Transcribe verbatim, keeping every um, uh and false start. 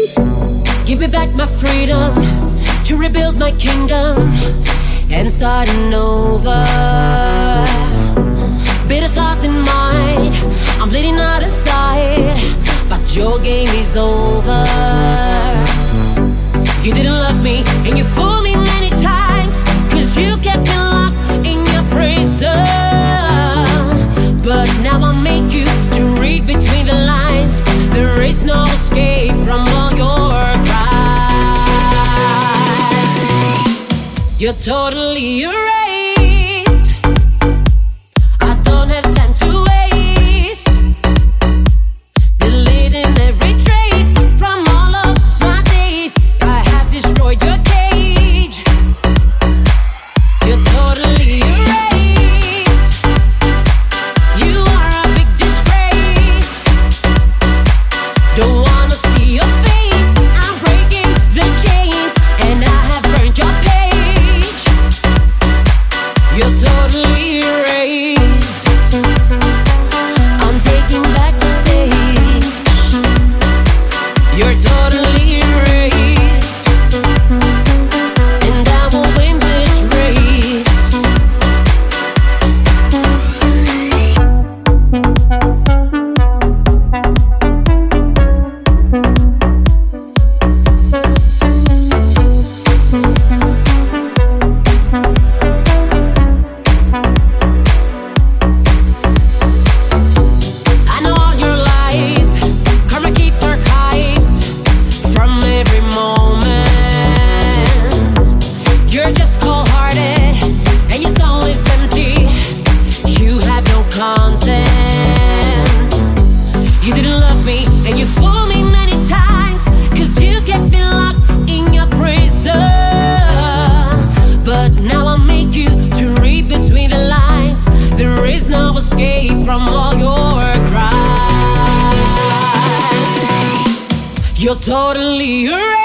Give me back my freedom to rebuild my kingdom and starting over. Bitter thoughts in mind, I'm bleeding out inside, but your game is over. You didn't love me and you fooled me many times, cause you kept me locked in your prison. But now I make you to read between the lines. There is no escape from all your crimes. You're totally erased. I don't have time to waste, deleting every trace from all of my days. I have destroyed your cage. You're totally erased. You are a big disgrace. Don't wanna see your face. I'm breaking the chains and I have burned your page. You're totally erased. I'm taking back the stage. You're totally erased, and I will win this race. I know all your lies. Karma keeps archives from every moment. You're just cold-hearted and your soul is empty. You have no content. You didn't love me and you fooled me many times, cause you kept me locked in your prison. But now I make you to read between the lines. There is no escape from all your crimes. You're totally erased.